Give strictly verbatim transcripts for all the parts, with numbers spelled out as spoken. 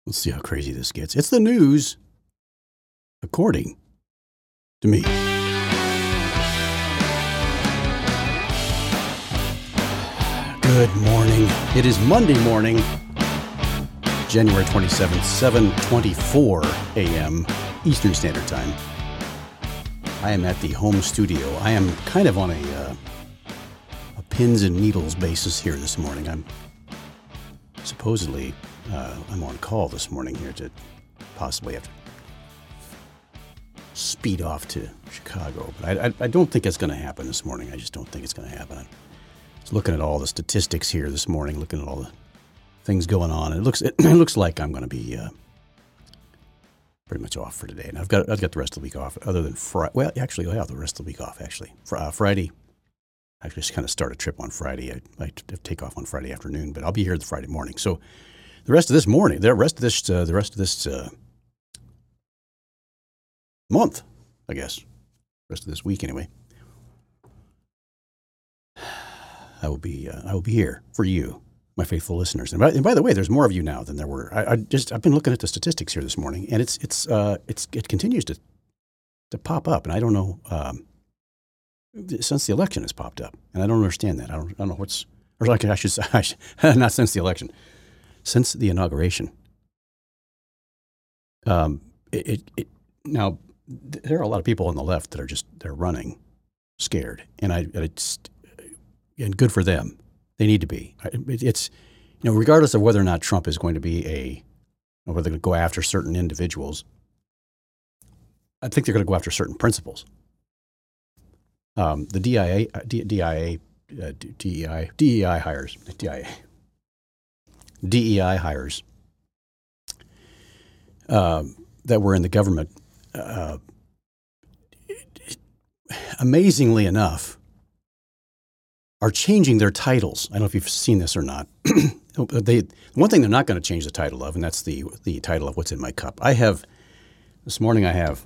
Let's see how crazy this gets. It's the news, according to me. Good morning. It is Monday morning, January twenty-seventh, seven twenty-four a.m. Eastern Standard Time. I am at the home studio. I am kind of on a, uh, a pins and needles basis here this morning. I'm supposedly... Uh, I'm on call this morning here to possibly have to speed off to Chicago. But I, I, I don't think it's going to happen this morning. I just don't think it's going to happen. I was looking at all the statistics here this morning, looking at all the things going on. And it looks it, it looks like I'm going to be uh, pretty much off for today. And I've got I've got the rest of the week off, other than Friday. Well, actually, I have the rest of the week off. Actually, Fr- uh, Friday. I just kind of start a trip on Friday. I, I take off on Friday afternoon, but I'll be here the Friday morning. So. The rest of this morning, the rest of this, uh, the rest of this uh, month, I guess, the rest of this week anyway, I will be, uh, I will be here for you, my faithful listeners. And by, and by the way, there's more of you now than there were. I, I just, I've been looking at the statistics here this morning, and it's, it's, uh, it's, it continues to, to pop up, and I don't know, um, since the election has popped up, and I don't understand that. I don't, I don't know what's, or like I should say, I should, not since the election. Since the inauguration, um, it, it, it now there are a lot of people on the left that are just they're running scared, and I it's and good for them. They need to be. It, it's you know regardless of whether or not Trump is going to be a or whether they're going to go after certain individuals, I think they're going to go after certain principles. Um, the D I A, D, DIA, uh, DEI, DEI hires D I A. D E I hires uh, that were in the government, uh, amazingly enough, are changing their titles. I don't know if you've seen this or not. they one thing they're not going to change the title of, and that's the the title of what's in my cup. I have this morning. I have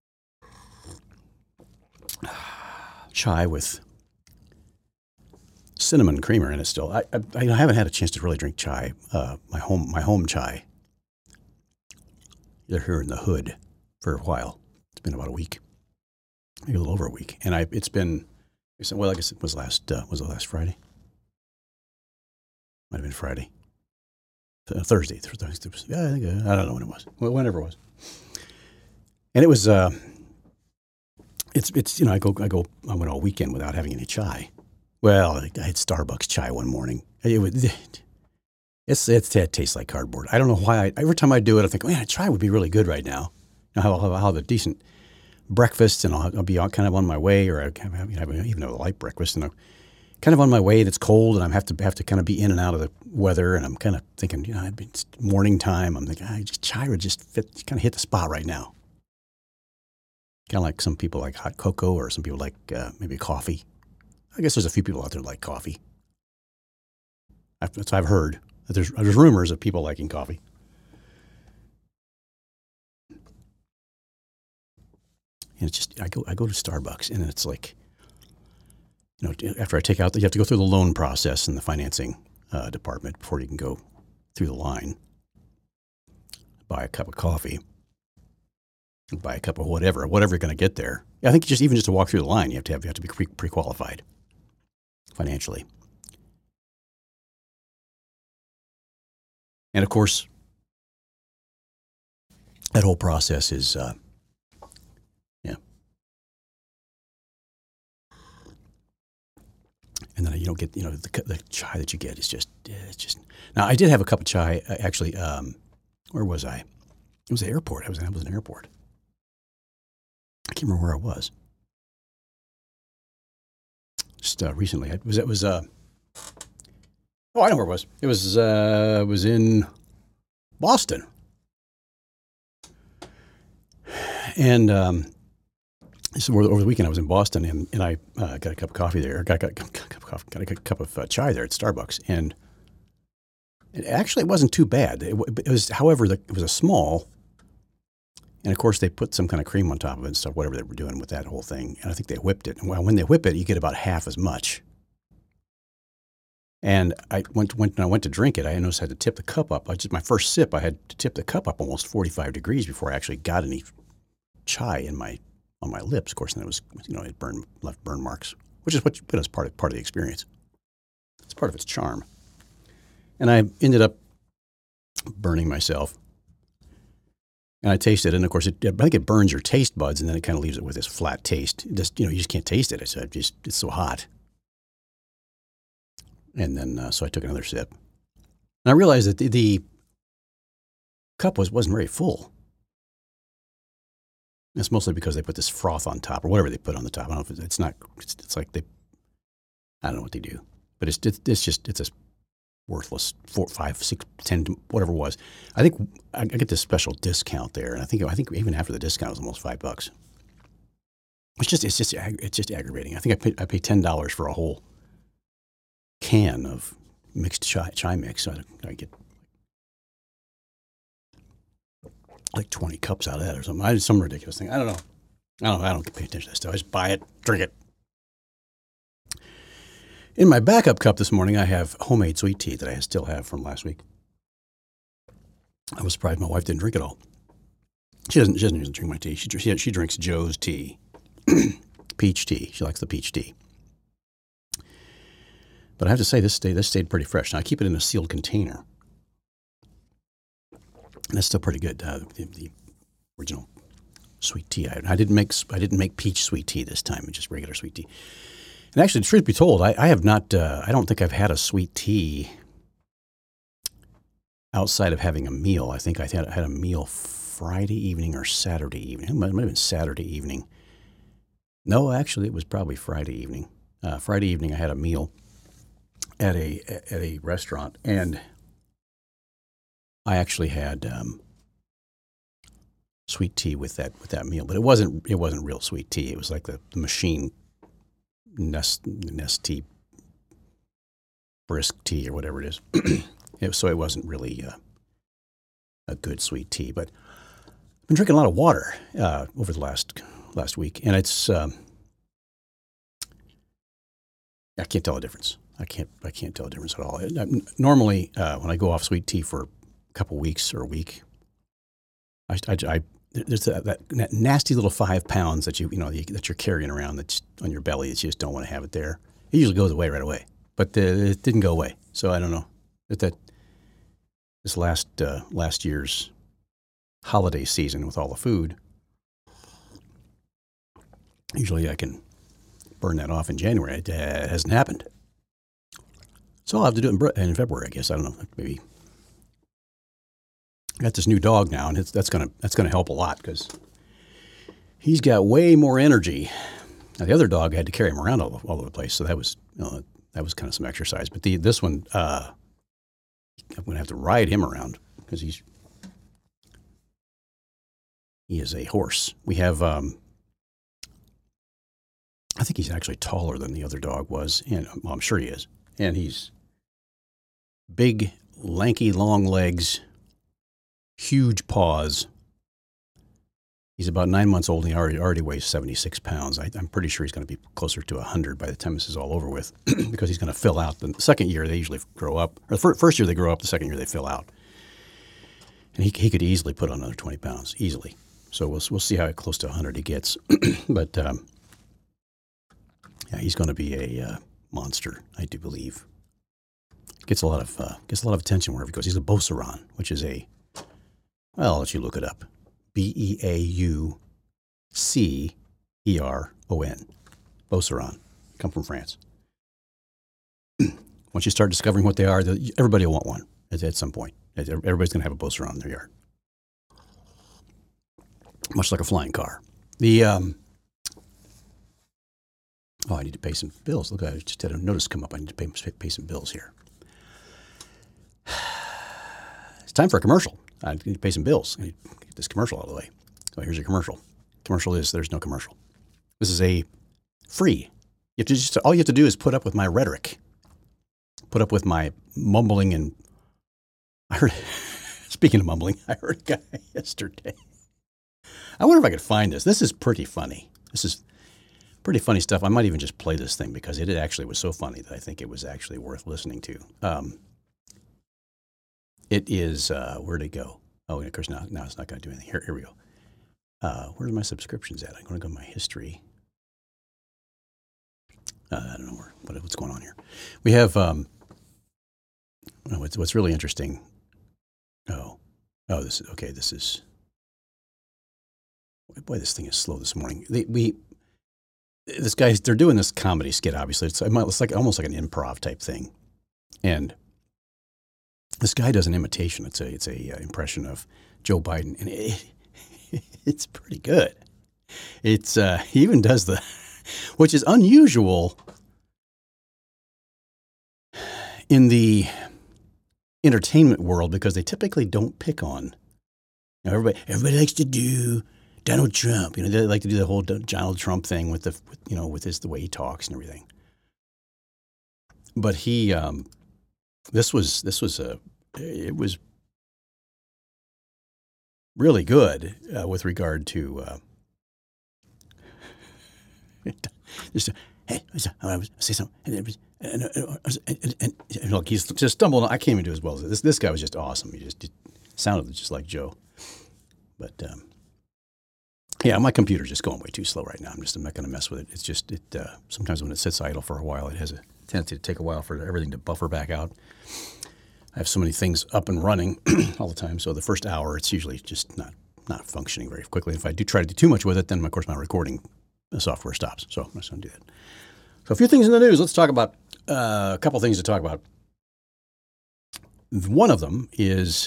chai with cinnamon creamer in it still. I, I I haven't had a chance to really drink chai, uh, my home my home chai. They're here in the hood for a while. It's been about a week, maybe a little over a week, and I it's been well. I guess it was last uh, was it last Friday? Might have been Friday, Th- Thursday. Thursday. Yeah, I think uh, I don't know when it was. Whenever it was, and it was. Uh, it's it's you know I go I go I went all weekend without having any chai. Well, I had Starbucks chai one morning. It, was, it's, it's, it tastes like cardboard. I don't know why. I, every time I do it, I think, man, a chai would be really good right now. You know, I'll, I'll have a decent breakfast, and I'll, I'll be kind of on my way, or I have, have even a light breakfast, and I'm kind of on my way, and it's cold, and I have to have to kind of be in and out of the weather, and I'm kind of thinking, you know, it's morning time. I'm thinking, ah, just, chai would just fit, kind of hit the spot right now. Kind of like some people like hot cocoa, or some people like uh, maybe coffee. I guess there's a few people out there that like coffee. That's what I've heard. There's, there's rumors of people liking coffee. And it's just, I go I go to Starbucks, and it's like, you know, after I take out, you have to go through the loan process in the financing uh, department before you can go through the line, buy a cup of coffee, buy a cup of whatever, whatever you're going to get there. I think just even just to walk through the line, you have to have, you have to be pre- pre-qualified. Financially. And of course, that whole process is, uh, yeah. And then you don't get, you know, the, the chai that you get is just, it's just. Now, I did have a cup of chai, uh, actually, um, where was I? It was the airport. I was, I was in an airport. I can't remember where I was. Just uh, recently, it was it was uh oh I know where it was. It was uh it was in Boston, and um, so over the weekend I was in Boston, and and I uh, got a cup of coffee there. Got got, got, got, got a cup of uh, chai there at Starbucks, and it actually it wasn't too bad. It, it was, however, the, it was a small. And of course, they put some kind of cream on top of it and stuff, whatever they were doing with that whole thing. And I think they whipped it. And well, when they whip it, you get about half as much. And I went went when I went to drink it. I noticed I had to tip the cup up. I just my first sip, I had to tip the cup up almost forty-five degrees before I actually got any chai in my on my lips. Of course, and it was you know it burned left burn marks, which is what you, it's part of part of the experience. It's part of its charm. And I ended up burning myself. And I tasted it, and of course, it, I think it burns your taste buds, and then it kind of leaves it with this flat taste. It just you know, you just can't taste it. It's just it's so hot. And then, uh, so I took another sip, and I realized that the, the cup was wasn't very full. It's mostly because they put this froth on top, or whatever they put on the top. I don't know if it's, it's not. It's, it's like they, I don't know what they do, but it's it's, it's just it's a worthless four, five, six, ten, whatever it was. I think I, I get this special discount there, and I think I think even after the discount, it was almost five bucks. It's just it's just it's just aggravating. I think I paid I paid ten dollars for a whole can of mixed chai, chai mix. So I, I get like twenty cups out of that or something. I some ridiculous thing. I don't know. I don't know. I don't pay attention to this stuff. I just buy it, drink it. In my backup cup this morning, I have homemade sweet tea that I still have from last week. I was surprised my wife didn't drink it all. She doesn't. She doesn't even drink my tea. She she, she drinks Joe's tea, peach tea. She likes the peach tea. But I have to say, this stayed, this stayed pretty fresh. Now, I keep it in a sealed container. And it's still pretty good. Uh, the, the original sweet tea. I, I didn't make I didn't make peach sweet tea this time. Just regular sweet tea. And actually, the truth be told, I, I have not. Uh, I don't think I've had a sweet tea outside of having a meal. I think I had, had a meal Friday evening or Saturday evening. It might, might have been Saturday evening. No, actually, it was probably Friday evening. Uh, Friday evening, I had a meal at a at a restaurant, and I actually had um, sweet tea with that with that meal. But it wasn't it wasn't real sweet tea. It was like the, the machine Nest Nest tea, brisk tea, or whatever it is. it was, so it wasn't really uh, a good sweet tea. But I've been drinking a lot of water uh, over the last last week, and it's um, I can't tell the difference. I can't. I can't tell the difference at all. Normally, uh, when I go off sweet tea for a couple weeks or a week, I, I, I there's that, that nasty little five pounds that you you know that you're carrying around that's on your belly that you just don't want to have it there. It usually goes away right away, but uh, it didn't go away. So I don't know that that this last uh, last year's holiday season with all the food. Usually, I can burn that off in January. It uh, hasn't happened. So I'll have to do it in, in February, I guess. I don't know. Maybe I got this new dog now, and it's, that's gonna that's gonna help a lot because he's got way more energy. Now, the other dog I had to carry him around all, all over the place, so that was you know, that was kind of some exercise. But the this one, uh, I'm gonna have to ride him around because he's he is a horse. We have. Um, I think he's actually taller than the other dog was, and well, I'm sure he is. And he's big, lanky, long legs, huge paws. He's about nine months old, and he already, already weighs seventy-six pounds. I, I'm pretty sure he's going to be closer to one hundred by the time this is all over with because he's going to fill out. The second year, they usually grow up. Or the first year, they grow up. The second year, they fill out. And he, he could easily put on another twenty pounds, easily. So we'll, we'll see how close to one hundred he gets. But um, yeah, he's going to be a uh, monster, I do believe. Gets a lot of uh, gets a lot of attention wherever he goes. He's a Beauceron, which is a well, I'll let you look it up. B E A U C E R O N. Beauceron. Come from France. Once you start discovering what they are, everybody will want one at, at some point. Everybody's going to have a Beauceron in their yard. Much like a flying car. The um, oh, I need to pay some bills. Look, I just had a notice come up. I need to pay, pay some bills here. It's time for a commercial. I need to pay some bills. I need to get this commercial out of the way. So here's your commercial. Commercial is there's no commercial. This is a free. You have to just all you have to do is put up with my rhetoric. Put up with my mumbling and I heard. Speaking of mumbling, I heard a guy yesterday. I wonder if I could find this. This is pretty funny. This is pretty funny stuff. I might even just play this thing because it actually was so funny that I think it was actually worth listening to. Um, it is, uh, where'd it go? Oh, of course, now, now it's not going to do anything. Here, here we go. Uh, where's my subscriptions at? I'm going to go to my history. Uh, I don't know where, what, what's going on here. We have, um, oh, what's, what's really interesting. Oh, oh, this is, okay, this is, boy, this thing is slow this morning. They, we, this guy, they're doing this comedy skit, obviously. It's, it's like almost like an improv type thing. And this guy does an imitation. It's a, it's a uh, impression of Joe Biden. And it, it's pretty good. It's, uh, he even does the, which is unusual in the entertainment world because they typically don't pick on, you know, everybody, everybody likes to do Donald Trump. You know, they like to do the whole Donald Trump thing with the, with, you know, with his, the way he talks and everything. But he, um, this was, this was a, it was really good uh, with regard to, uh, just, hey, I was say something, and, and, and, and, and look, he's just stumbling. I can't even do as well as this. This guy was just awesome. He just, just sounded just like Joe. But um, yeah, my computer's just going way too slow right now. I'm just I'm not going to mess with it. It's just it. Uh, sometimes when it sits idle for a while, it has a tendency to take a while for everything to buffer back out. I have so many things up and running all the time, so the first hour it's usually just not not functioning very quickly. If I do try to do too much with it, then of course my recording the software stops. So I'm just going to do that. So a few things in the news. Let's talk about uh, a couple things to talk about. One of them is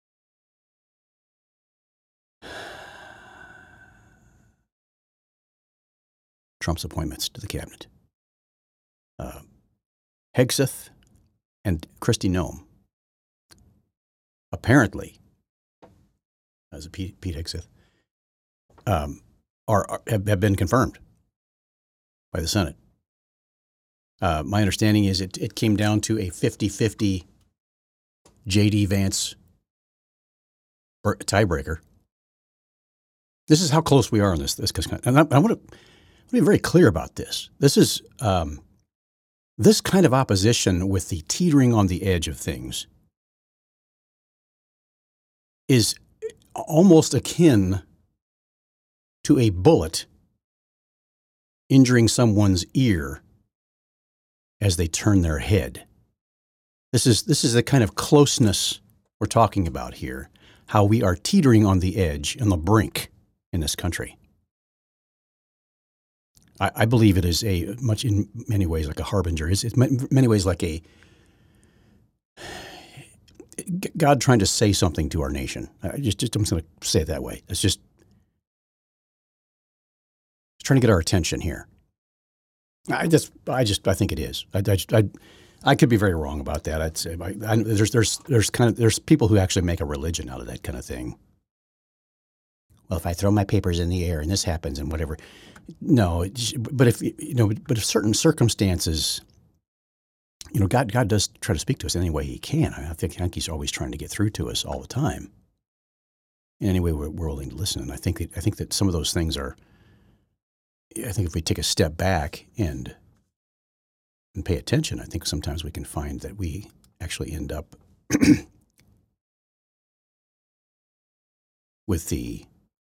Trump's appointments to the cabinet. Uh, Hegseth and Kristi Noem apparently, as a Pete, Pete Hegseth, um, are, are have, have been confirmed by the Senate. Uh, my understanding is it, it came down to a fifty-fifty J D Vance tiebreaker. This is how close we are on this. This and I, I want to be very clear about this. This is um, this kind of opposition with the teetering on the edge of things is almost akin to a bullet injuring someone's ear as they turn their head. This is this is the kind of closeness we're talking about here, how we are teetering on the edge, on the brink in this country. I, I believe it is a much, in many ways, like a harbinger. It's, it's in many ways like a God trying to say something to our nation. I just, just I'm just going to say it that way. It's just it's trying to get our attention here. I just, I just, I think it is. I, I, I, I could be very wrong about that. I'd say I, I, there's, there's, there's kind of, there's people who actually make a religion out of that kind of thing. Well, if I throw my papers in the air and this happens and whatever, no. But if you know, but if certain circumstances, you know, God, God does try to speak to us in any way He can. I think, I think He's always trying to get through to us all the time. In any way we're, we're willing to listen, and I think that I think that some of those things are. I think if we take a step back and and pay attention, I think sometimes we can find that we actually end up with the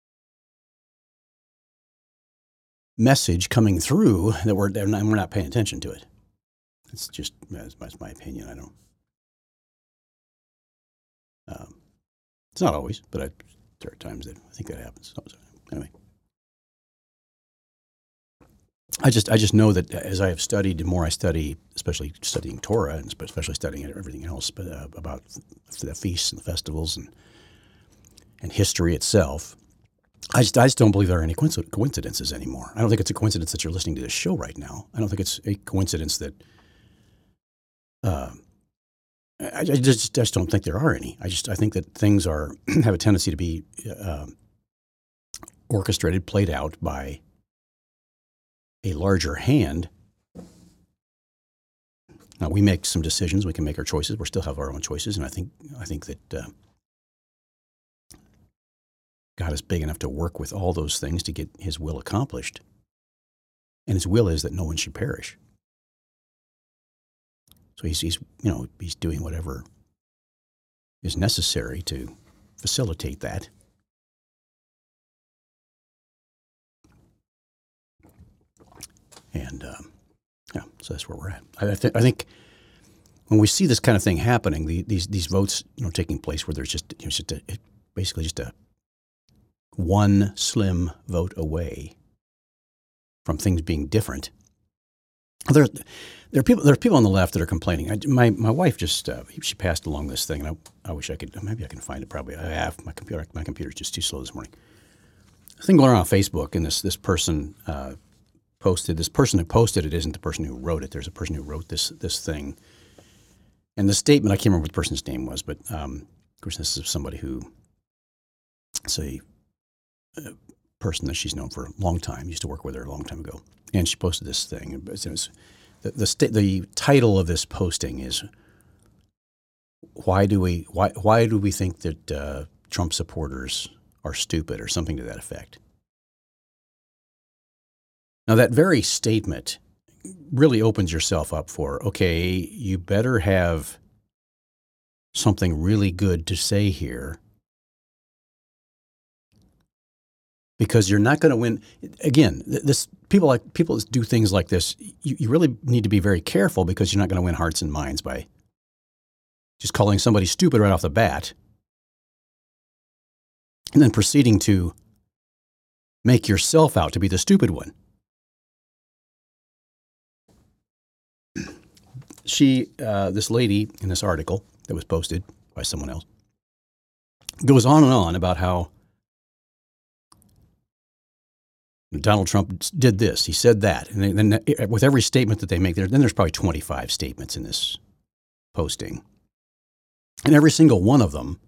message coming through that we're we're not, we're not paying attention to it. It's just that's, that's my opinion. I don't. Um, it's not always, but I, there are times that I think that happens. So, anyway. I just I just know that as I have studied, the more I study, especially studying Torah and especially studying everything else, but uh, about the feasts and the festivals and and history itself, I just I just don't believe there are any coincidences anymore. I don't think it's a coincidence that you're listening to this show right now. I don't think it's a coincidence that. Uh, I, I just just don't think there are any. I just I think that things are have a tendency to be uh, orchestrated, played out by a larger hand. Now we make some decisions. We can make our choices. We still have our own choices, and I think I think that uh, God is big enough to work with all those things to get His will accomplished. and his will is that no one should perish. So he's, he's you know, he's doing whatever is necessary to facilitate that. And um, yeah, so that's where we're at. I, I, th- I think when we see this kind of thing happening, the, these these votes, you know, taking place where there's just, you know, just a, it, basically just a one slim vote away from things being different. There, there are people. There are people on the left that are complaining. I, my my wife just uh, she passed along this thing, and I, I wish I could. Maybe I can find it. Probably I have my computer. My computer's just too slow this morning. A thing going around on Facebook, and this this person uh, posted. This person who posted it isn't the person who wrote it. There's a person who wrote this this thing, and the statement. I can't remember what the person's name was, but um, of course this is somebody who, it's a, a person that she's known for a long time. Used to work with her a long time ago. And she posted this thing. It was, the the, sta- the title of this posting is "Why do we why why do we think that uh, Trump supporters are stupid?" or something to that effect. Now that very statement really opens yourself up for, okay, you better have something really good to say here, because you're not going to win. Again, this people like people that do things like this. You, you really need to be very careful, because you're not going to win hearts and minds by just calling somebody stupid right off the bat, and then proceeding to make yourself out to be the stupid one. She, uh, this lady in this article that was posted by someone else, goes on and on about how Donald Trump did this, he said that, and then with every statement that they make, there, then there's probably twenty-five statements in this posting, and every single one of them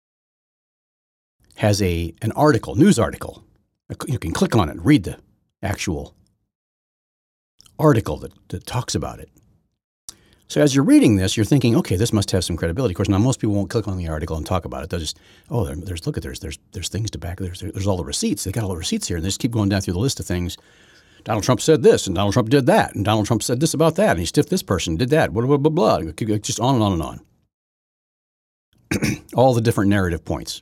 has a an article, news article. You can click on it and read the actual article that, that talks about it. So as you're reading this, you're thinking, okay, this must have some credibility. Of course, now most people won't click on the article and talk about it. They'll just, oh, there, there's look at there's there's there's things to back. There's there's all the receipts. They got all the receipts here, and they just keep going down through the list of things. Donald Trump said this, and Donald Trump did that, and Donald Trump said this about that, and he stiffed this person, did that, blah blah blah blah. Just on and on and on. All the different narrative points.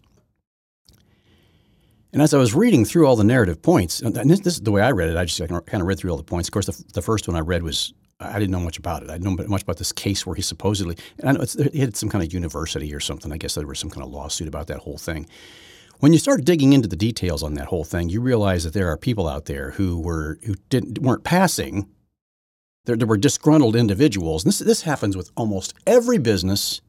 And as I was reading through all the narrative points, and this, this is the way I read it. I just I kind of read through all the points. Of course, the, the first one I read was, I didn't know much about it. I didn't know much about this case where he supposedly, and I know it's, he had some kind of university or something. I guess there was some kind of lawsuit about that whole thing. When you start digging into the details on that whole thing, you realize that there are people out there who were who didn't weren't passing. There, there were disgruntled individuals. And this this happens with almost every business.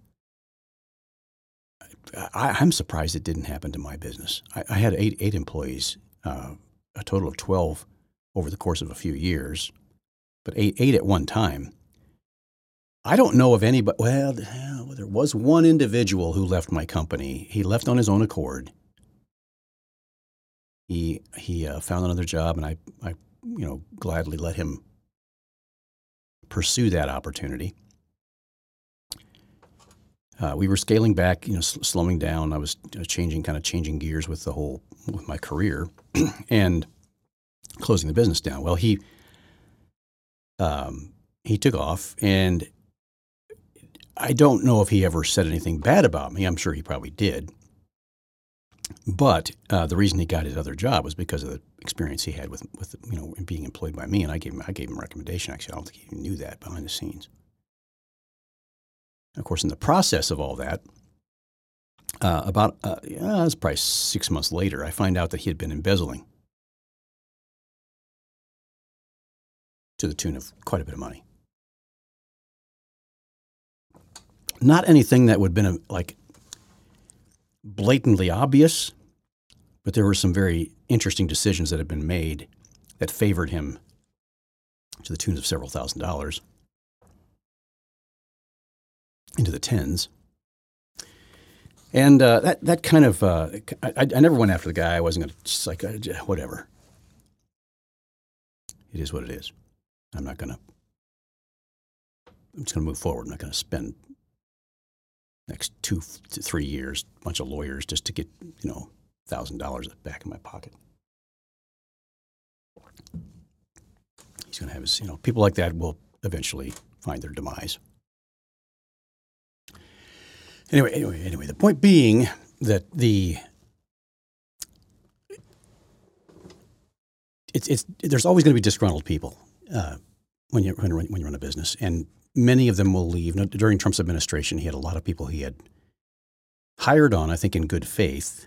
I, I'm surprised it didn't happen to my business. I, I had eight eight employees, uh, a total of twelve over the course of a few years. But eight, eight at one time. I don't know of anybody. Well, there was one individual who left my company. He left on his own accord. He he uh, found another job, and I I you know gladly let him pursue that opportunity. Uh, we were scaling back, you know, s- slowing down. I was changing, kind of changing gears with the whole with my career, and closing the business down. Well, he. Um, he took off, and I don't know if he ever said anything bad about me. I'm sure he probably did. But uh, the reason he got his other job was because of the experience he had with, with you know, being employed by me, and I gave him I gave him a recommendation. Actually, I don't think he even knew that behind the scenes. Of course, in the process of all that, uh, about uh, yeah, it was probably six months later, I find out that he had been embezzling to the tune of quite a bit of money. Not anything that would have been a, like blatantly obvious, but there were some very interesting decisions that had been made that favored him to the tune of several thousand dollars, into the tens. And uh, that that kind of uh, I, I never went after the guy. I wasn't going to just like uh, whatever. It is what it is. I'm not going to. I'm just going to move forward. I'm not going to spend next two to three years a bunch of lawyers just to get you know thousand dollars back in my pocket. he's going to have his, you know, people like that will eventually find their demise. Anyway, anyway, anyway, the point being that the it's it's there's always going to be disgruntled people uh, when you when, when you run a business, and many of them will leave. Now, during Trump's administration, he had a lot of people he had hired on, I think, in good faith,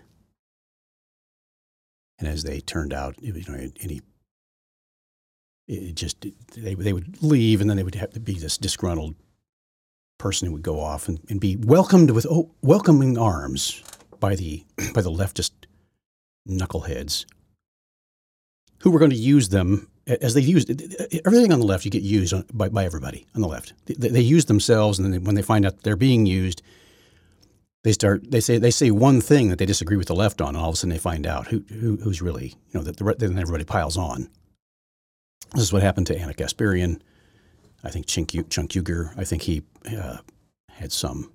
and as they turned out, you know, and he it just they they would leave, and then they would have to be this disgruntled person who would go off and, and be welcomed with oh, welcoming arms by the by the leftist knuckleheads who were going to use them as they used everything on the left. You get used on, by by everybody on the left. They, they use themselves, and then they, when they find out they're being used, they start they say they say one thing that they disagree with the left on, and all of a sudden they find out who, who who's really, you know, that the, then everybody piles on. This is what happened to Anna Kasparian. I think Chunk Uygur, I think he uh, had some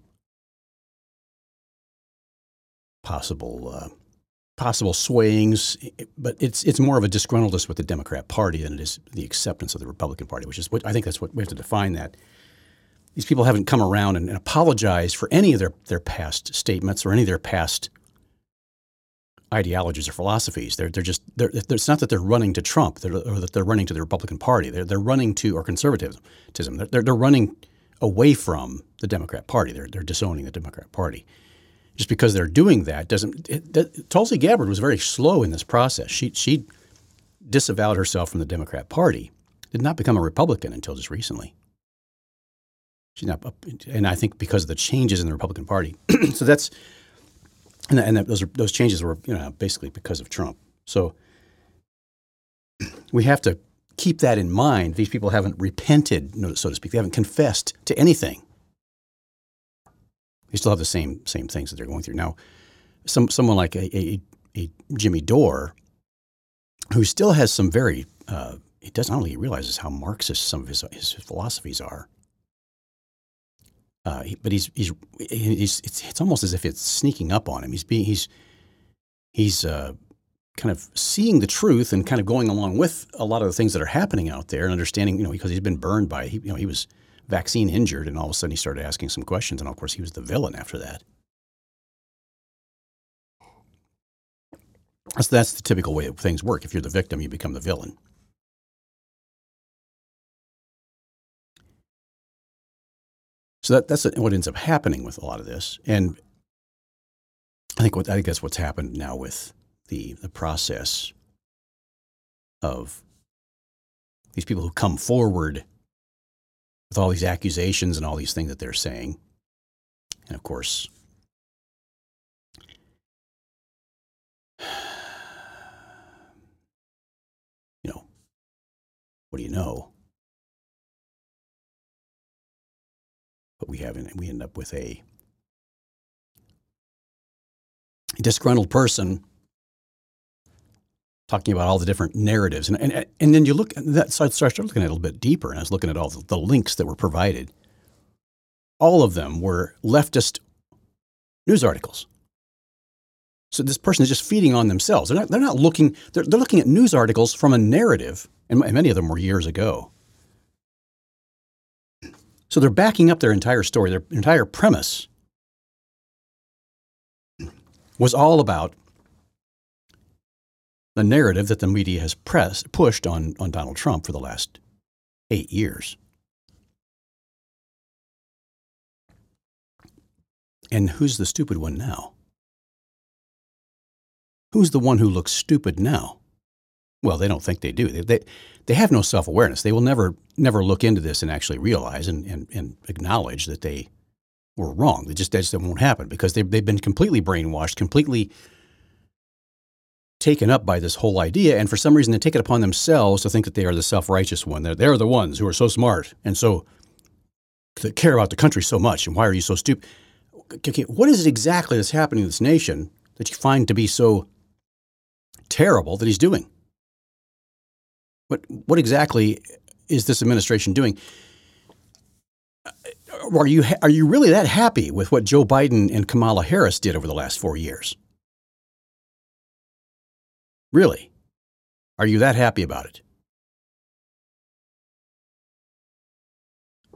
possible uh, possible swayings, but it's it's more of a disgruntledness with the Democrat Party than it is the acceptance of the Republican Party, which is what I think that's what we have to define that. These people haven't come around and, and apologized for any of their, their past statements or any of their past ideologies or philosophies. They're they're just they're, it's not that they're running to Trump they're, or that they're running to the Republican Party. They're they're running to or conservatism. They're they're running away from the Democrat Party. They're they're disowning the Democrat Party. Just because they're doing that doesn't. It, that, Tulsi Gabbard was very slow in this process. She she disavowed herself from the Democrat Party. Did not become a Republican until just recently. She's not, and I think because of the changes in the Republican Party. So that's. And, and that those are, those changes were, you know, basically because of Trump. So we have to keep that in mind. These people haven't repented, so to speak. They haven't confessed to anything. They still have the same same things that they're going through now. Some someone like a, a, a Jimmy Dore, who still has some very uh, he doesn't only realizes how Marxist some of his his philosophies are. Uh, he, but he's he's he's it's, it's almost as if it's sneaking up on him. He's being he's he's uh, kind of seeing the truth and kind of going along with a lot of the things that are happening out there and understanding, you know, because he's been burned by he, you know he was vaccine injured, and all of a sudden he started asking some questions, and of course he was the villain after that. That's that's the typical way that things work. If you're the victim, you become the villain. So that, that's what ends up happening with a lot of this, and I think what I think that's what's happened now with the the process of these people who come forward with all these accusations and all these things that they're saying, and of course, you know, what do you know? But we haven't. We end up with a disgruntled person talking about all the different narratives, and and and then you look at that. So I started looking at it a little bit deeper, and I was looking at all the, the links that were provided. All of them were leftist news articles. So this person is just feeding on themselves. They're not. They're not looking. They're they're looking at news articles from a narrative, and many of them were years ago. So they're backing up their entire story. Their entire premise was all about the narrative that the media has pressed, pushed on, on Donald Trump for the last eight years. And who's the stupid one now? Who's the one who looks stupid now? Well, they don't think they do. They, they, they have no self-awareness. They will never never look into this and actually realize and, and, and acknowledge that they were wrong. They just, that just won't happen because they've, they've been completely brainwashed, completely taken up by this whole idea. And for some reason, they take it upon themselves to think that they are the self-righteous one. They're, they're the ones who are so smart and so that care about the country so much. And why are you so stupid? Okay, what is it exactly that's happening in this nation that you find to be so terrible that he's doing? What what exactly is this administration doing? Are you are you really that happy with what Joe Biden and Kamala Harris did over the last four years? Really? Are you that happy about it?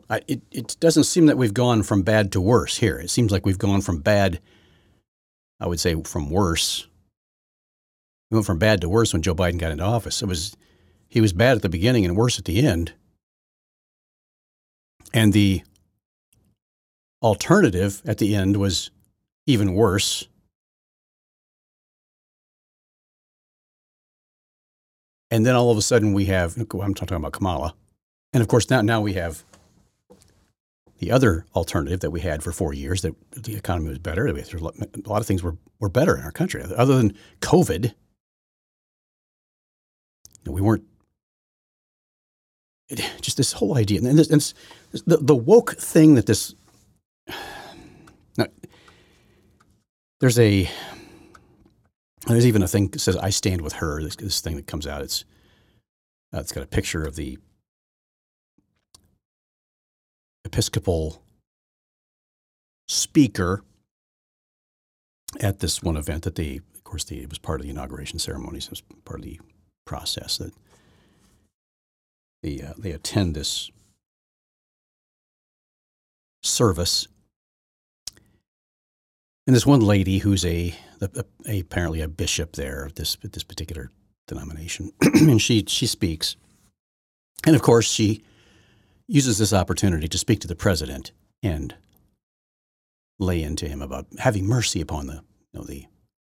I, it, it doesn't seem that we've gone from bad to worse here. It seems like we've gone from bad, I would say from worse. We went from bad to worse when Joe Biden got into office. It was, he was bad at the beginning and worse at the end. And the alternative at the end was even worse. And then all of a sudden we have, I'm talking about Kamala. And of course, now, now we have the other alternative that we had for four years, that the economy was better. A lot of things were, were better in our country. Other than COVID, you know, we weren't, it, just this whole idea. And, this, and this, the, the woke thing that this, now, there's a, there's even a thing that says, I stand with her, this, this thing that comes out. It's, uh, it's got a picture of the Episcopal speaker at this one event that they, of course, the, it was part of the inauguration ceremony, so it was part of the process that they, uh, they attend this service. And this one lady who's a, a, a apparently a bishop there of this, this particular denomination, and she, she speaks. And of course, she uses this opportunity to speak to the president and lay into him about having mercy upon the, you know, the,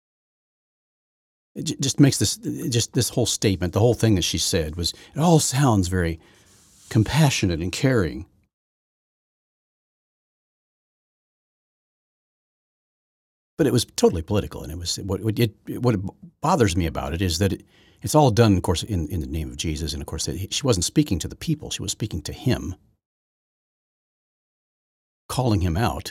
it just makes this, just this whole statement, the whole thing that she said was, it all sounds very compassionate and caring. But it was totally political, and it was what it, what bothers me about it is that it, it's all done, of course, in, in the name of Jesus, and of course, she wasn't speaking to the people; she was speaking to him, calling him out,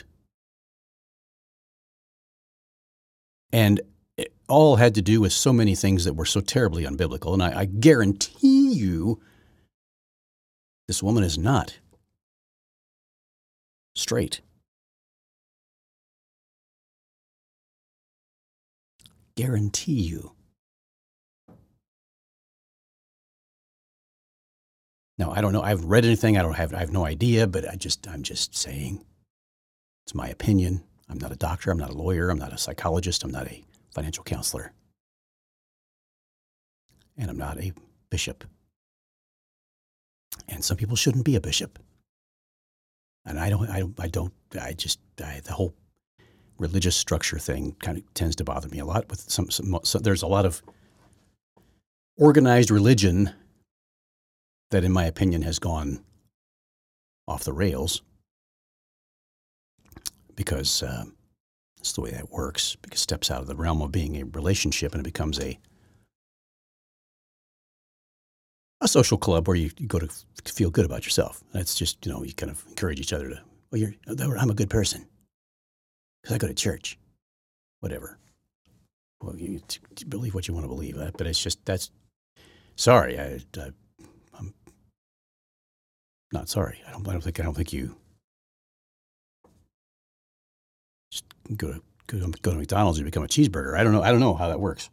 and it all had to do with so many things that were so terribly unbiblical. And I, I guarantee you, this woman is not straight. Guarantee you. Now, I don't know. I haven't read anything. I don't have. I have no idea. But I just, I'm just saying, it's my opinion. I'm not a doctor. I'm not a lawyer. I'm not a psychologist. I'm not a financial counselor, and I'm not a bishop. And some people shouldn't be a bishop. And I don't. I, I don't. I just. I, the whole religious structure thing kind of tends to bother me a lot. With some, some so there's a lot of organized religion that, in my opinion, has gone off the rails because uh, that's the way that works. Because it steps out of the realm of being a relationship and it becomes a a social club where you, you go to, to feel good about yourself. That's just, you know, you kind of encourage each other to, well, you're, I'm a good person because I go to church, whatever. Well, you, you believe what you want to believe, but it's just, that's, sorry, I, I, I'm not sorry. I don't, I don't think, I don't think you just go to, go to, go to McDonald's and become a cheeseburger. I don't know. I don't know how that works.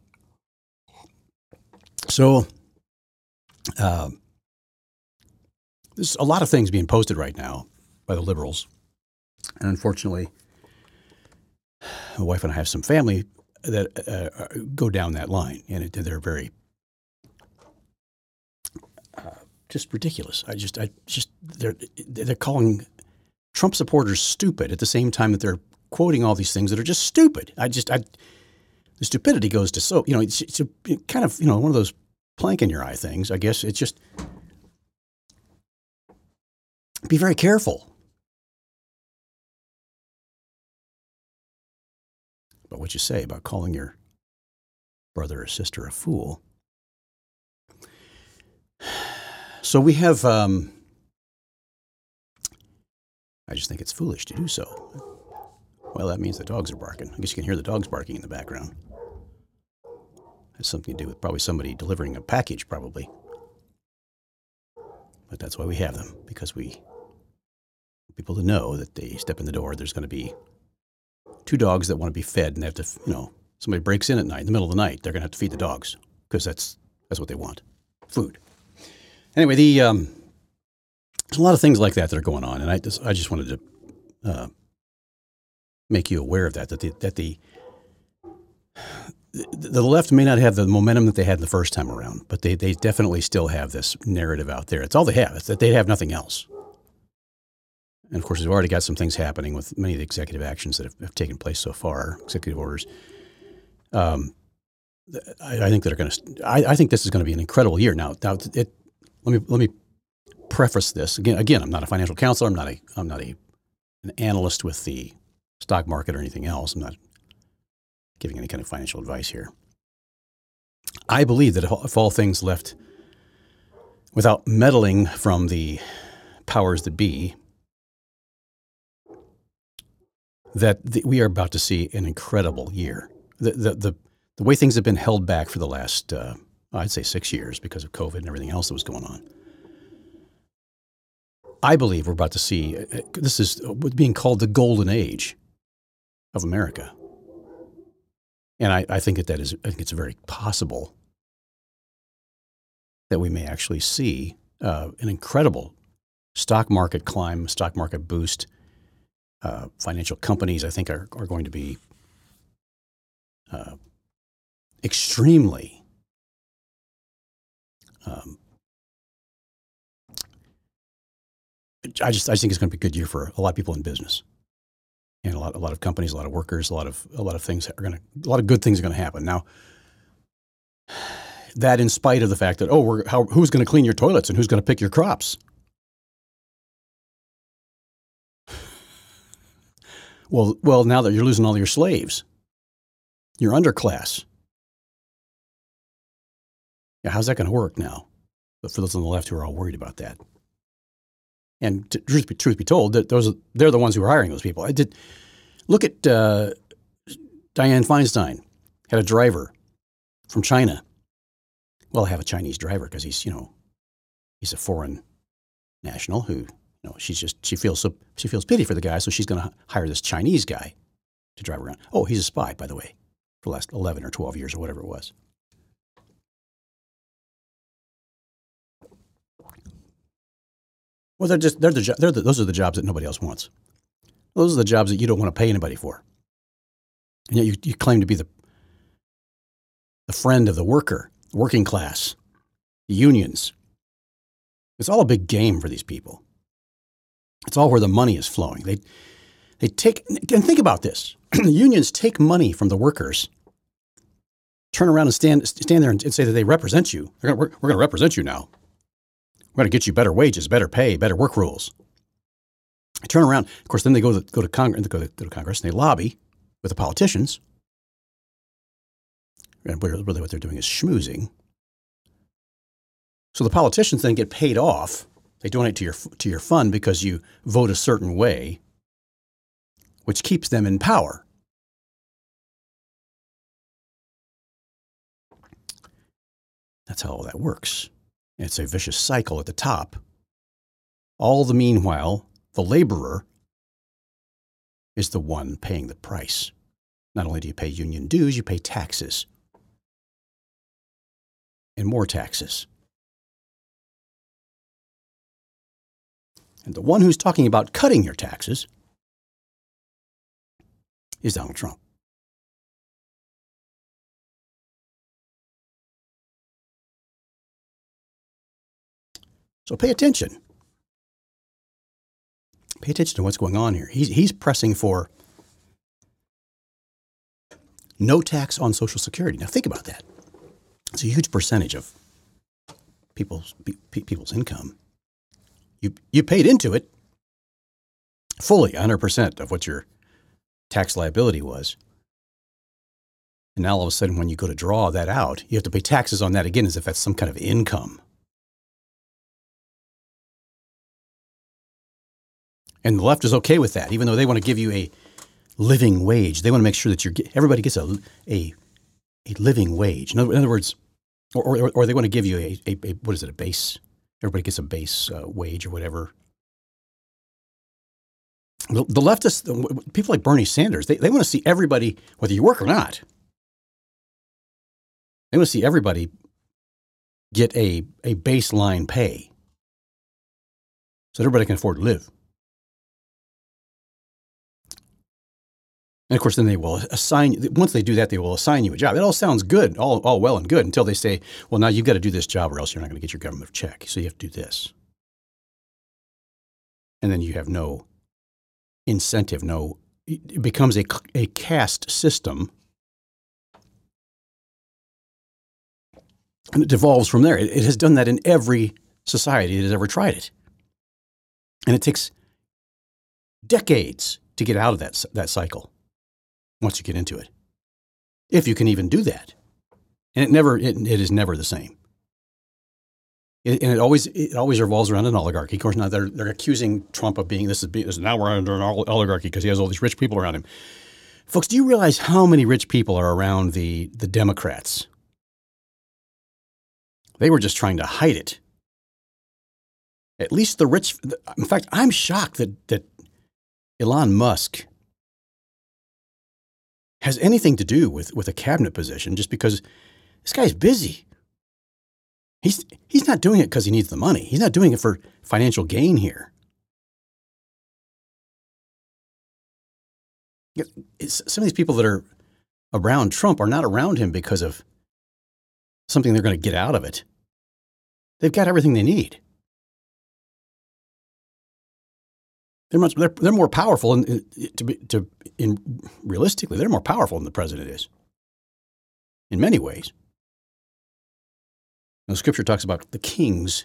So, uh, there's a lot of things being posted right now by the liberals. And unfortunately, my wife and I have some family that uh, go down that line, and it, they're very uh, just ridiculous. I just, I just, they're they're calling Trump supporters stupid at the same time that they're quoting all these things that are just stupid. I just, I, the stupidity goes to so, you know, it's, it's a, it kind of, you know, one of those plank in your eye things. I guess it's just be very careful. About what you say about calling your brother or sister a fool. So we have, um, I just think it's foolish to do so. Well, that means the dogs are barking. I guess you can hear the dogs barking in the background. Has something to do with probably somebody delivering a package, probably. But that's why we have them, because we want people to know that they step in the door, there's going to be two dogs that want to be fed, and they have to, you know, somebody breaks in at night, in the middle of the night, they're going to have to feed the dogs because that's that's what they want, food. Anyway, the um, there's a lot of things like that that are going on, and I just I just wanted to uh, make you aware of that. That the that the the left may not have the momentum that they had the first time around, but they they definitely still have this narrative out there. It's all they have. It's that they have nothing else. And of course, we've already got some things happening with many of the executive actions that have, have taken place so far, executive orders. Um, I, I think that are going to. I, I think this is going to be an incredible year. Now, now it, let me let me preface this again. Again, I'm not a financial counselor. I'm not a. I'm not a an analyst with the stock market or anything else. I'm not giving any kind of financial advice here. I believe that if all things left without meddling from the powers that be, that the, we are about to see an incredible year. The, the the the way things have been held back for the last, uh, I'd say six years because of COVID and everything else that was going on. I believe we're about to see, uh, this is being called the golden age of America. And I, I think that that is, I think it's very possible that we may actually see uh, an incredible stock market climb, stock market boost. Uh, financial companies, I think, are, are going to be uh, extremely um, I just I think it's going to be a good year for a lot of people in business, and a lot a lot of companies, a lot of workers, a lot of a lot of things are going to a lot of good things are going to happen. Now, that in spite of the fact that oh, we're how, who's going to clean your toilets and who's going to pick your crops? Well, well, now that you're losing all your slaves, your underclass. Yeah, how's that going to work now? But for those on the left who are all worried about that, and to, truth be truth be told, that those they're the ones who are hiring those people. I did look at uh, Dianne Feinstein had a driver from China. Well, I have a Chinese driver because he's you know he's a foreign national who. No, she's just she feels so she feels pity for the guy, so she's going to hire this Chinese guy to drive around. Oh, he's a spy, by the way, for the last eleven or twelve years or whatever it was. Well, they're just they're the, they're the those are the jobs that nobody else wants. Those are the jobs that you don't want to pay anybody for, and yet you, you claim to be the the friend of the worker, working class, the unions. It's all a big game for these people. It's all where the money is flowing. They they take and think about this. The unions take money from the workers, turn around and stand stand there and, and say that they represent you. They're gonna, we're, we're going to represent you now. We're going to get you better wages, better pay, better work rules. They turn around. Of course, then they go to go to Congress. Go to, go to Congress and they lobby with the politicians. And really, what they're doing is schmoozing. So the politicians then get paid off. They donate to your to your fund because you vote a certain way, which keeps them in power. That's how all that works. And it's a vicious cycle at the top. All the meanwhile, the laborer is the one paying the price. Not only do you pay union dues, you pay taxes. And more taxes. And the one who's talking about cutting your taxes is Donald Trump. So pay attention. Pay attention to what's going on here. He's, he's pressing for no tax on Social Security. Now think about that. It's a huge percentage of people's, people's income. You you paid into it fully, one hundred percent of what your tax liability was. And now all of a sudden, when you go to draw that out, you have to pay taxes on that again as if that's some kind of income. And the left is okay with that, even though they want to give you a living wage. They want to make sure that you're, everybody gets a, a, a living wage. In other, in other words, or, or, or they want to give you a, a, a, what is it, a base? Everybody gets a base uh, wage or whatever. The, the leftists, people like Bernie Sanders, they, they want to see everybody, whether you work or not, they want to see everybody get a, a baseline pay. so that everybody can afford to live. And of course, then they will assign, once they do that, they will assign you a job. It all sounds good, all, all well and good, until they say, well, now you've got to do this job or else you're not going to get your government check. So you have to do this. And then you have no incentive, no, it becomes a, a caste system. And it devolves from there. It, it has done that in every society that has ever tried it. And it takes decades to get out of that, that cycle once you get into it, if you can even do that. And it never, it, it is never the same. It, and it always, it always revolves around an oligarchy. Of course, now they're, they're accusing Trump of being, this is, this is now we're under an oligarchy because he has all these rich people around him. Folks, do you realize how many rich people are around the, the Democrats? They were just trying to hide it. At least the rich, in fact, I'm shocked that, that Elon Musk has anything to do with, with a cabinet position, just because this guy's busy. He's, he's not doing it because he needs the money. He's not doing it for financial gain here. It's, some of these people that are around Trump are not around him because of something they're going to get out of it. They've got everything they need. They're much, they're, they're more powerful, and to be, to in realistically, they're more powerful than the president is. In many ways, now, Scripture talks about the kings,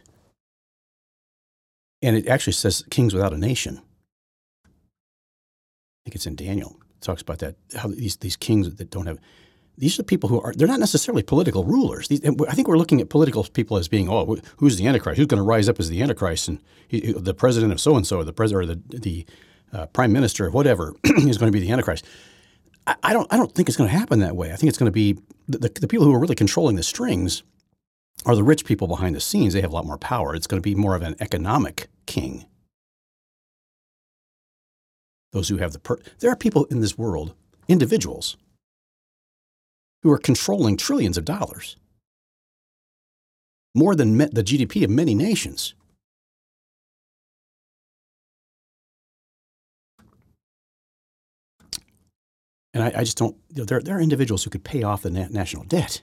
and it actually says kings without a nation. I think it's in Daniel. It talks about that, how these these kings that don't have. These are people who are, they're not necessarily political rulers. These, I think we're looking at political people as being, oh, who's the Antichrist? Who's going to rise up as the Antichrist? And he, the president of so-and-so, or the president, or the, the uh, prime minister of whatever is going to be the Antichrist. I, I don't I don't think it's going to happen that way. I think it's going to be, the, the, the people who are really controlling the strings are the rich people behind the scenes. They have a lot more power. It's going to be more of an economic king. Those who have the, per- there are people in this world, individuals, who are controlling trillions of dollars, more than me- the G D P of many nations. And I, I just don't, you know, there, there are individuals who could pay off the na- national debt.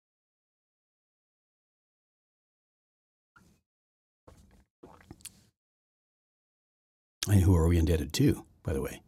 And who are we indebted to, by the way?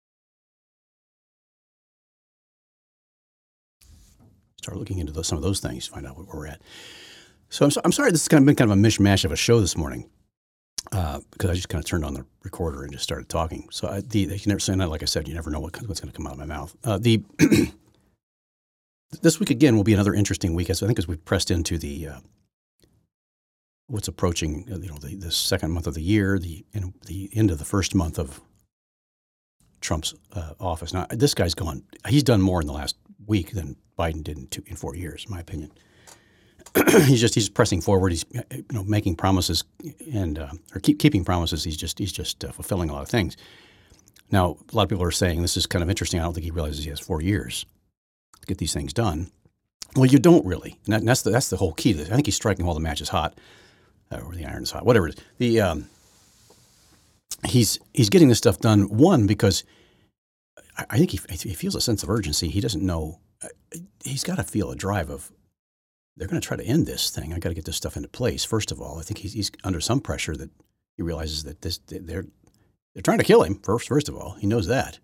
Start looking into those, some of those things, find out where we're at. So I'm, so, I'm sorry, this has kind of been kind of a mishmash of a show this morning, uh, because I just kind of turned on the recorder and just started talking. So I, the, you never say that, like I said, you never know what, what's going to come out of my mouth. Uh, the this week again will be another interesting week, as I think, as we've pressed into the uh, what's approaching, you know, the, the second month of the year, the you know, the end of the first month of Trump's uh, office. Now, this guy's gone. He's done more in the last week than Biden did in, two, in four years, in my opinion. he's just he's pressing forward. He's you know making promises and uh, or keep keeping promises. He's just he's just uh, fulfilling a lot of things. Now, a lot of people are saying this is kind of interesting. I don't think he realizes he has four years to get these things done. Well, you don't really, and, that, and that's the that's the whole key to this. I think he's striking while the match is hot, uh, or the iron is hot, whatever it is. The um, he's he's getting this stuff done. One, because I, I think he he feels a sense of urgency. He doesn't know. Uh, he's got to feel a drive of, they're going to try to end this thing. I got to get this stuff into place. First of all, I think he's, he's under some pressure that he realizes that this they're they're trying to kill him. First, first of all, he knows that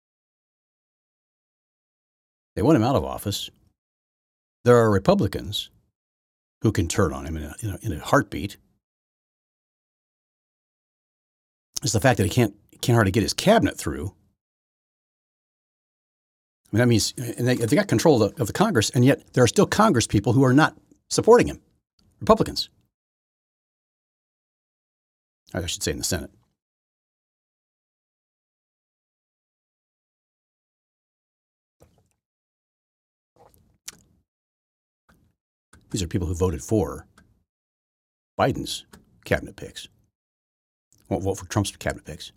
they want him out of office. There are Republicans who can turn on him in a, in a, in a heartbeat. It's the fact that he can't can't hardly get his cabinet through. I mean, that means, and they, they got control of the, of the Congress, and yet there are still Congress people who are not supporting him, Republicans. I should say in the Senate. These are people who voted for Biden's cabinet picks, won't vote for Trump's cabinet picks.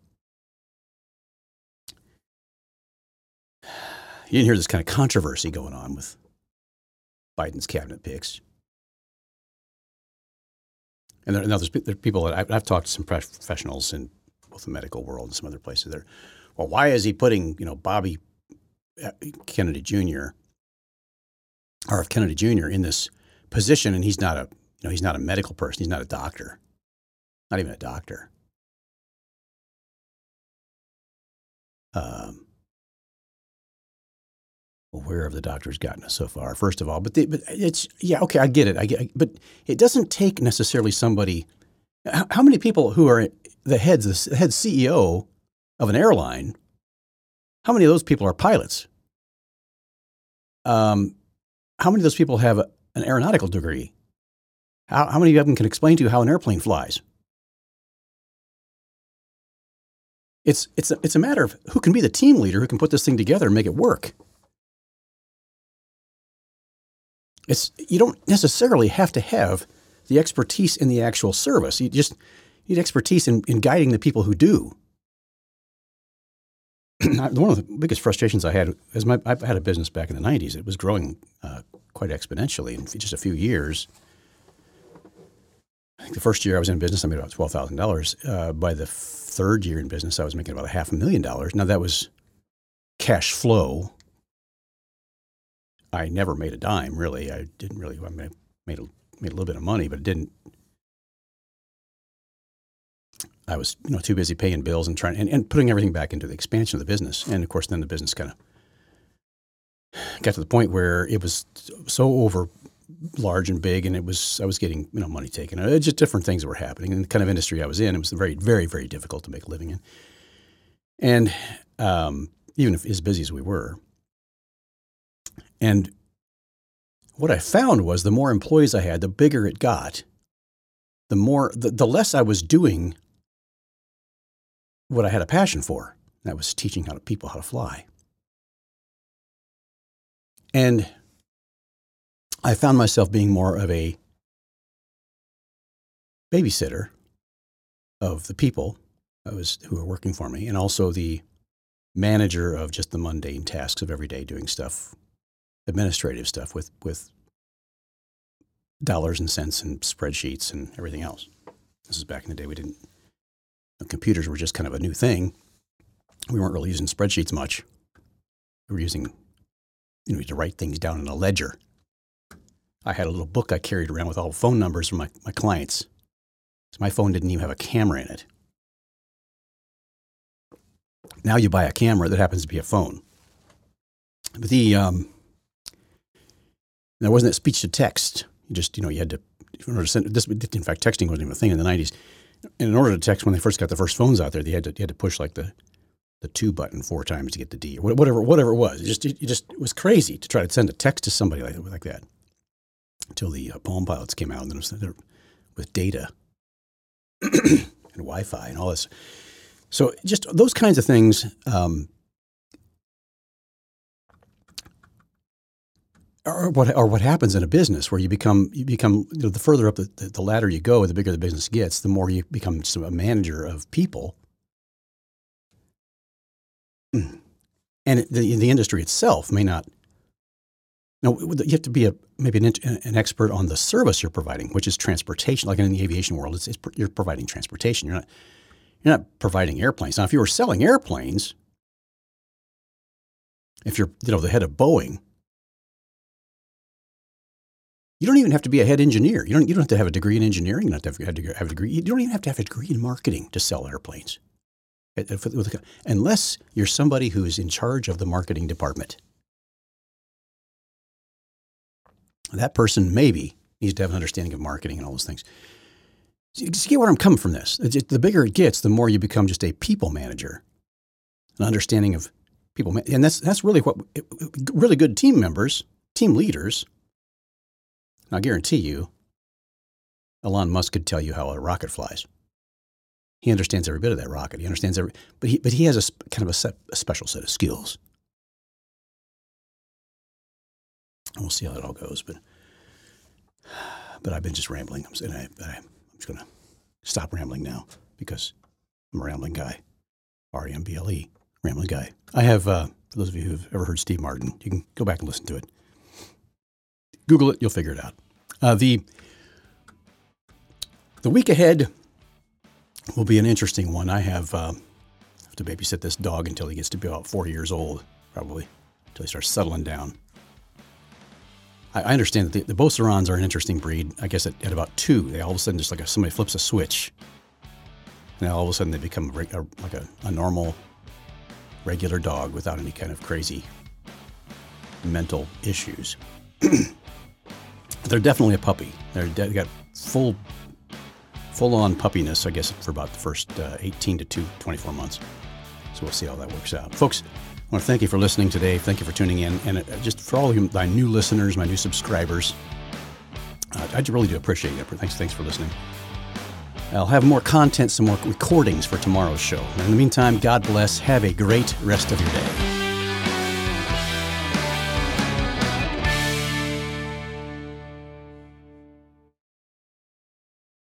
You didn't hear this kind of controversy going on with Biden's cabinet picks. And there, now there's, there are people that I've, I've talked to some professionals in both the medical world and some other places. There, well, why is he putting you know Bobby Kennedy Junior R F Kennedy Junior in this position, and he's not a you know he's not a medical person. He's not a doctor, not even a doctor. Um, well, where have the doctors gotten us so far? First of all, but the, but it's yeah okay, I get it. I get, but it doesn't take necessarily somebody. How, how many people who are the heads, the head C E O of an airline? How many of those people are pilots? Um, how many of those people have an aeronautical degree? How, how many of them can explain to you how an airplane flies? It's it's a, it's a matter of who can be the team leader, who can put this thing together and make it work. It's you don't necessarily have to have the expertise in the actual service. You just need expertise in, in guiding the people who do. One of the biggest frustrations I had is my, I had a business back in the nineties. It was growing uh, quite exponentially in just a few years. I think the first year I was in business, I made about twelve thousand dollars. Uh, by the third year in business, I was making about a half a million dollars. Now, that was cash flow. I never made a dime, really. I didn't really, I made, made, a, made a little bit of money, but it didn't. I was, you know, too busy paying bills and trying and, and putting everything back into the expansion of the business. And of course, then the business kind of got to the point where it was so over large and big, and it was I was getting you know money taken. Uh, just different things were happening, and the kind of industry I was in, it was very, very, very difficult to make a living in. And um, even if as busy as we were, and what I found was the more employees I had, the bigger it got. The more, the, the less I was doing what I had a passion for. That was teaching how to people how to fly. And I found myself being more of a babysitter of the people I was, who were working for me, and also the manager of just the mundane tasks of every day doing stuff, administrative stuff with, with dollars and cents and spreadsheets and everything else. This is back in the day. We didn't, computers were just kind of a new thing. We weren't really using spreadsheets much. We were using, you know, to write things down in a ledger. I had a little book I carried around with all the phone numbers from my, my clients. So my phone didn't even have a camera in it. Now you buy a camera that happens to be a phone. But the, um, there wasn't that speech to text. You just, you know, you had to, in order to send this, in fact, texting wasn't even a thing in the nineties. And in order to text, when they first got the first phones out there, they had to, you had to push like the, the two button four times to get the D or whatever, whatever it was. It just, it, it just it was crazy to try to send a text to somebody like, like that until the uh, Palm Pilots came out and then it was there with data and Wi-Fi and all this. So just those kinds of things, um, Or what, or what happens in a business where you become, you become, you know, the further up the, the, the ladder you go, the bigger the business gets, the more you become just a manager of people. And it, the, the industry itself may not, no, you have to be a, maybe an, an expert on the service you're providing, which is transportation. Like in the aviation world, it's, it's, you're providing transportation. You're not, you're not providing airplanes. Now, if you were selling airplanes, if you're, you know, the head of Boeing, you don't even have to be a head engineer. You don't, you don't have to have a degree in engineering. You don't have to have, to have a degree. You don't even have to have a degree in marketing to sell airplanes. Unless you're somebody who is in charge of the marketing department. That person maybe needs to have an understanding of marketing and all those things. So you get where I'm coming from this. The bigger it gets, the more you become just a people manager, an understanding of people. And that's, that's really what, really good team members, team leaders, I guarantee you, Elon Musk could tell you how a rocket flies. He understands every bit of that rocket. He understands every, but he, but he has a kind of a, set, a special set of skills. And we'll see how that all goes. But, but I've been just rambling. I'm, and I, I'm just going to stop rambling now because I'm a rambling guy. R E M B L E, rambling guy. I have, uh, for those of you who've ever heard Steve Martin, you can go back and listen to it. Google it, you'll figure it out. Uh, the The week ahead will be an interesting one. I have, uh, have to babysit this dog until he gets to be about four years old, probably, until he starts settling down. I, I understand that the, the Beaucerons are an interesting breed. I guess at, at about two, they all of a sudden just like a, somebody flips a switch, and all of a sudden they become a, a, like a, a normal, regular dog without any kind of crazy mental issues. They're definitely a puppy. They're de- they got full, full-on puppiness, I guess, for about the first uh, eighteen to twenty-four months. So we'll see how that works out. Folks, I want to thank you for listening today. Thank you for tuning in. And uh, just for all of you, my new listeners, my new subscribers, uh, I really do appreciate it. Thanks, thanks for listening. I'll have more content, some more recordings for tomorrow's show. And in the meantime, God bless. Have a great rest of your day.